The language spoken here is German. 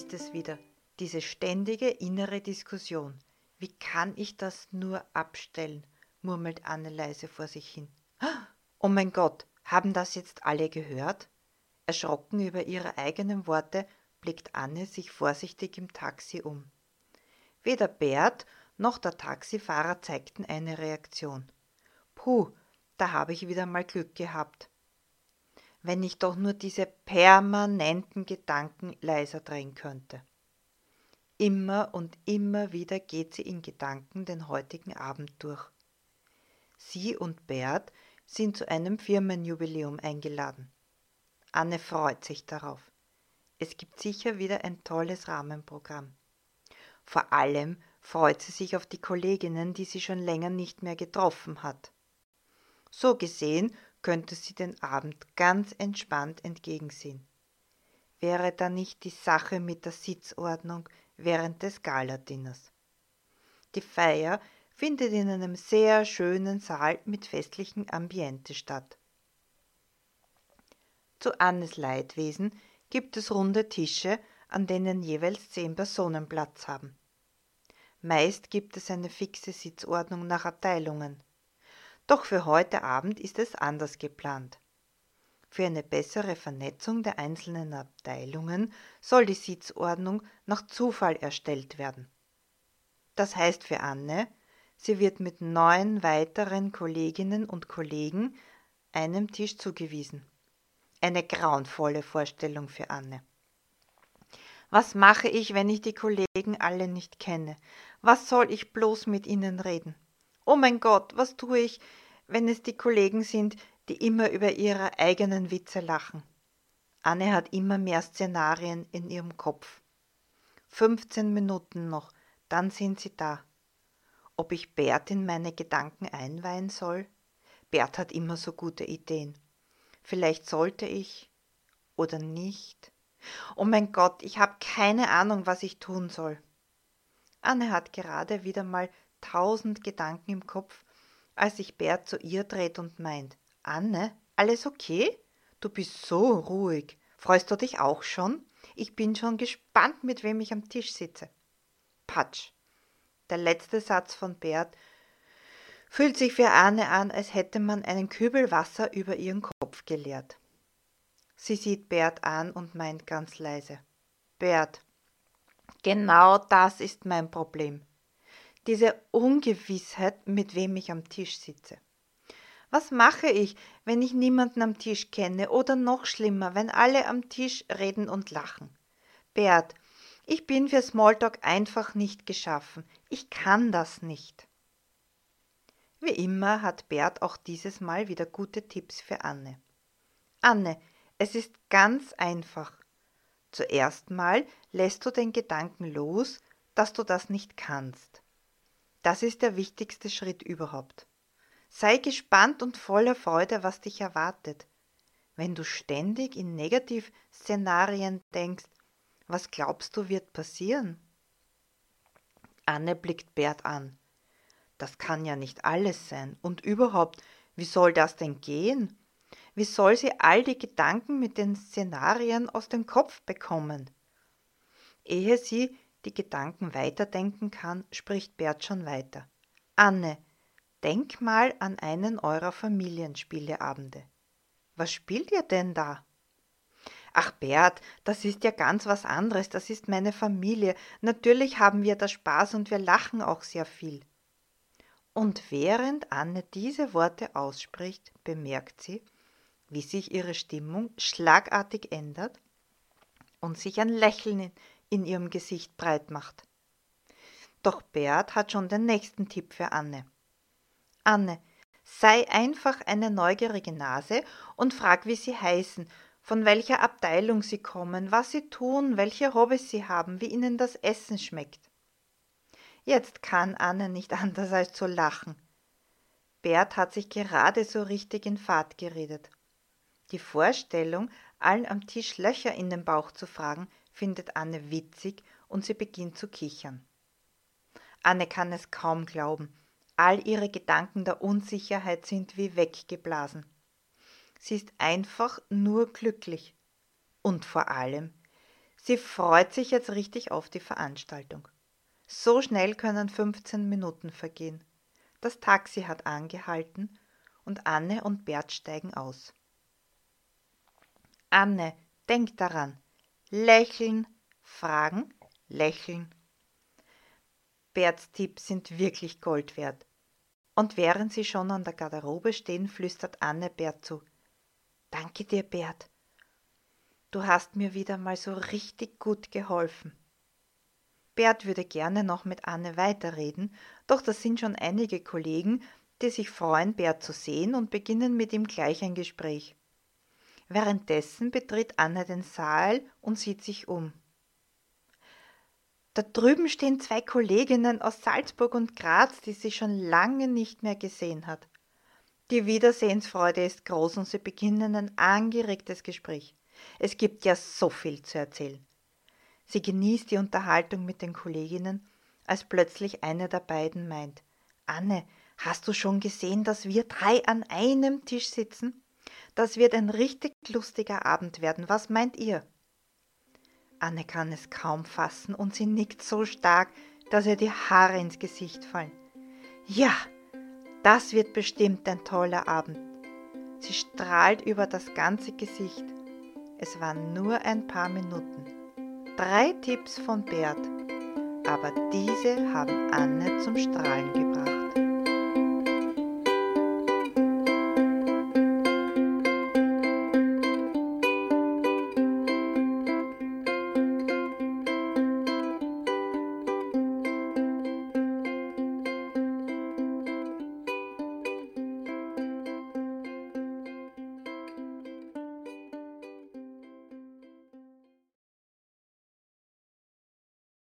ist es wieder, diese ständige innere Diskussion. Wie kann ich das nur abstellen? Murmelt Anne leise vor sich hin. Oh mein Gott, haben das jetzt alle gehört? Erschrocken über ihre eigenen Worte blickt Anne sich vorsichtig im Taxi um. Weder Bert noch der Taxifahrer zeigten eine Reaktion. Puh, da habe ich wieder mal Glück gehabt. Wenn ich doch nur diese permanenten Gedanken leiser drehen könnte. Immer und immer wieder geht sie in Gedanken den heutigen Abend durch. Sie und Bert sind zu einem Firmenjubiläum eingeladen. Anne freut sich darauf. Es gibt sicher wieder ein tolles Rahmenprogramm. Vor allem freut sie sich auf die Kolleginnen, die sie schon länger nicht mehr getroffen hat. So gesehen könnte sie den Abend ganz entspannt entgegensehen. Wäre da nicht die Sache mit der Sitzordnung während des Galadinners. Die Feier findet in einem sehr schönen Saal mit festlichem Ambiente statt. Zu Annes Leidwesen gibt es runde Tische, an denen jeweils 10 Personen Platz haben. Meist gibt es eine fixe Sitzordnung nach Abteilungen. Doch für heute Abend ist es anders geplant. Für eine bessere Vernetzung der einzelnen Abteilungen soll die Sitzordnung nach Zufall erstellt werden. Das heißt für Anne, sie wird mit 9 weiteren Kolleginnen und Kollegen einem Tisch zugewiesen. Eine grauenvolle Vorstellung für Anne. Was mache ich, wenn ich die Kollegen alle nicht kenne? Was soll ich bloß mit ihnen reden? Oh mein Gott, was tue ich, wenn es die Kollegen sind, die immer über ihre eigenen Witze lachen? Anne hat immer mehr Szenarien in ihrem Kopf. 15 Minuten noch, dann sind sie da. Ob ich Bert in meine Gedanken einweihen soll? Bert hat immer so gute Ideen. Vielleicht sollte ich oder nicht. Oh mein Gott, ich habe keine Ahnung, was ich tun soll. Anne hat gerade wieder mal 1000 Gedanken im Kopf, als sich Bert zu ihr dreht und meint: Anne, alles okay? Du bist so ruhig. Freust du dich auch schon? Ich bin schon gespannt, mit wem ich am Tisch sitze. Patsch. Der letzte Satz von Bert fühlt sich für Anne an, als hätte man einen Kübel Wasser über ihren Kopf geleert. Sie sieht Bert an und meint ganz leise: Bert, genau das ist mein Problem. Diese Ungewissheit, mit wem ich am Tisch sitze. Was mache ich, wenn ich niemanden am Tisch kenne oder noch schlimmer, wenn alle am Tisch reden und lachen? Bert, ich bin für Smalltalk einfach nicht geschaffen. Ich kann das nicht. Wie immer hat Bert auch dieses Mal wieder gute Tipps für Anne. Anne, es ist ganz einfach. Zuerst mal lässt du den Gedanken los, dass du das nicht kannst. Das ist der wichtigste Schritt überhaupt. Sei gespannt und voller Freude, was dich erwartet. Wenn du ständig in Negativszenarien denkst, was glaubst du wird passieren? Anne blickt Bert an. Das kann ja nicht alles sein. Und überhaupt, wie soll das denn gehen? Wie soll sie all die Gedanken mit den Szenarien aus dem Kopf bekommen? Ehe sie die Gedanken weiterdenken kann, spricht Bert schon weiter. Anne, denk mal an einen eurer Familienspieleabende. Was spielt ihr denn da? Ach Bert, das ist ja ganz was anderes, das ist meine Familie. Natürlich haben wir da Spaß und wir lachen auch sehr viel. Und während Anne diese Worte ausspricht, bemerkt sie, wie sich ihre Stimmung schlagartig ändert und sich ein Lächeln in ihrem Gesicht breit macht. Doch Bert hat schon den nächsten Tipp für Anne. Anne, sei einfach eine neugierige Nase und frag, wie sie heißen, von welcher Abteilung sie kommen, was sie tun, welche Hobbys sie haben, wie ihnen das Essen schmeckt. Jetzt kann Anne nicht anders als zu lachen. Bert hat sich gerade so richtig in Fahrt geredet. Die Vorstellung, allen am Tisch Löcher in den Bauch zu fragen, findet Anne witzig und sie beginnt zu kichern. Anne kann es kaum glauben. All ihre Gedanken der Unsicherheit sind wie weggeblasen. Sie ist einfach nur glücklich. Und vor allem, Sie freut sich jetzt richtig auf die Veranstaltung. So schnell können 15 Minuten vergehen. Das Taxi hat angehalten und Anne und Bert steigen aus. Anne, denk daran. Lächeln, fragen, lächeln. Berts Tipps sind wirklich Gold wert. Und während sie schon an der Garderobe stehen, flüstert Anne Bert zu. Danke dir, Bert. Du hast mir wieder mal so richtig gut geholfen. Bert würde gerne noch mit Anne weiterreden, doch da sind schon einige Kollegen, die sich freuen, Bert zu sehen und beginnen mit ihm gleich ein Gespräch. Währenddessen betritt Anne den Saal und sieht sich um. Da drüben stehen 2 Kolleginnen aus Salzburg und Graz, die sie schon lange nicht mehr gesehen hat. Die Wiedersehensfreude ist groß und sie beginnen ein angeregtes Gespräch. Es gibt ja so viel zu erzählen. Sie genießt die Unterhaltung mit den Kolleginnen, als plötzlich eine der beiden meint: Anne, hast du schon gesehen, dass wir 3 an einem Tisch sitzen? Das wird ein richtig lustiger Abend werden. Was meint ihr? Anne kann es kaum fassen und sie nickt so stark, dass ihr die Haare ins Gesicht fallen. Ja, das wird bestimmt ein toller Abend. Sie strahlt über das ganze Gesicht. Es waren nur ein paar Minuten. 3 Tipps von Bert, aber diese haben Anne zum Strahlen gebracht.